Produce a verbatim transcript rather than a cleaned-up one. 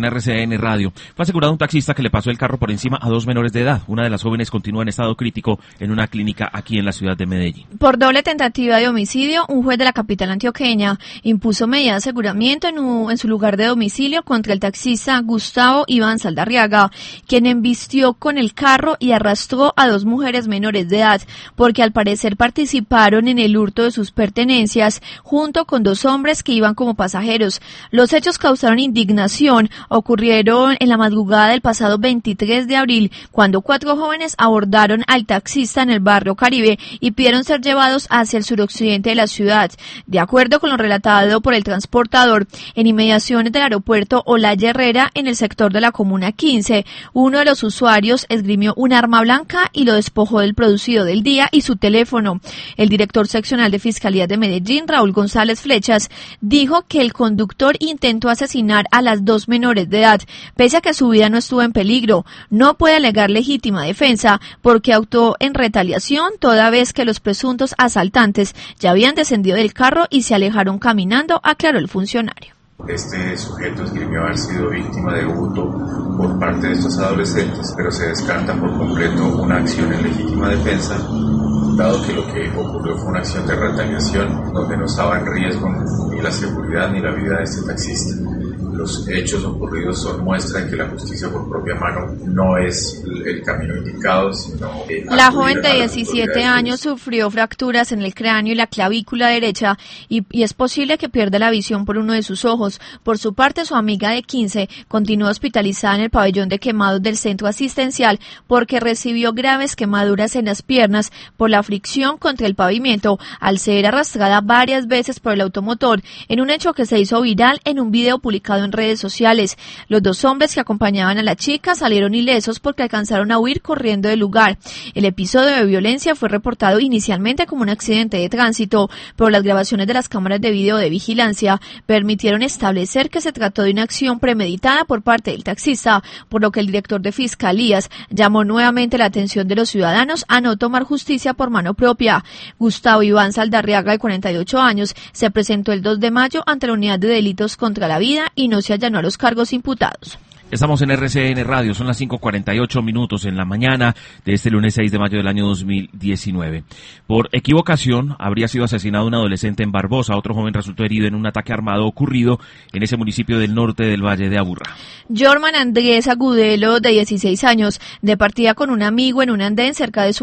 R C N Radio. Fue asegurado un taxista que le pasó el carro por encima a dos menores de edad. Una de las jóvenes continúa en estado crítico en una clínica aquí en la ciudad de Medellín. Por doble tentativa de homicidio, un juez de la capital antioqueña impuso medida de aseguramiento en, un, en su lugar de domicilio contra el taxista Gustavo Iván Saldarriaga, quien embistió con el carro y arrastró a dos mujeres menores de edad, porque al parecer participaron en el hurto de sus pertenencias junto con dos hombres que iban como pasajeros. Los hechos causaron indignación, ocurrieron en la madrugada del pasado veintitrés de abril, cuando cuatro jóvenes abordaron al taxista en el barrio Caribe y pidieron ser llevados hacia el suroccidente de la ciudad. De acuerdo con lo relatado por el transportador, en inmediaciones del aeropuerto Olaya Herrera, en el sector de la Comuna quince, uno de los usuarios esgrimió un arma blanca y lo despojó del producido del día y su teléfono. El director seccional de Fiscalía de Medellín, Raúl González Flechas, dijo que el conductor intentó asesinar a las dos menores de edad, pese a que su vida no estuvo en peligro. No puede alegar legítima defensa porque actuó en retaliación toda vez que los presuntos asaltantes ya habían descendido del carro y se alejaron caminando, aclaró el funcionario. Este sujeto esgrimió haber sido víctima de hurto por parte de estos adolescentes, pero se descarta por completo una acción en legítima defensa, dado que lo que ocurrió fue una acción de retaliación donde no estaba en riesgo ni la seguridad ni la vida de este taxista. Los hechos ocurridos son muestra de que la justicia por propia mano no es el camino indicado, sino... La joven de diecisiete años sufrió fracturas en el cráneo y la clavícula derecha y, y es posible que pierda la visión por uno de sus ojos. Por su parte, su amiga de quince continúa hospitalizada en el pabellón de quemados del centro asistencial porque recibió graves quemaduras en las piernas por la fricción contra el pavimento al ser arrastrada varias veces por el automotor, en un hecho que se hizo viral en un video publicado en redes sociales. Los dos hombres que acompañaban a la chica salieron ilesos porque alcanzaron a huir corriendo del lugar. El episodio de violencia fue reportado inicialmente como un accidente de tránsito, pero las grabaciones de las cámaras de video de vigilancia permitieron establecer que se trató de una acción premeditada por parte del taxista, por lo que el director de Fiscalías llamó nuevamente la atención de los ciudadanos a no tomar justicia por mano propia. Gustavo Iván Saldarriaga, de cuarenta y ocho años, se presentó el dos de mayo ante la Unidad de Delitos contra la Vida y no se allanó a los cargos imputados. Estamos en R C N Radio, son las cinco cuarenta y ocho minutos en la mañana de este lunes seis de mayo del año dos mil diecinueve. Por equivocación, habría sido asesinado un adolescente en Barbosa. Otro joven resultó herido en un ataque armado ocurrido en ese municipio del norte del Valle de Aburrá. Jorman Andrés Agudelo, de dieciséis años, de partida con un amigo en un andén cerca de su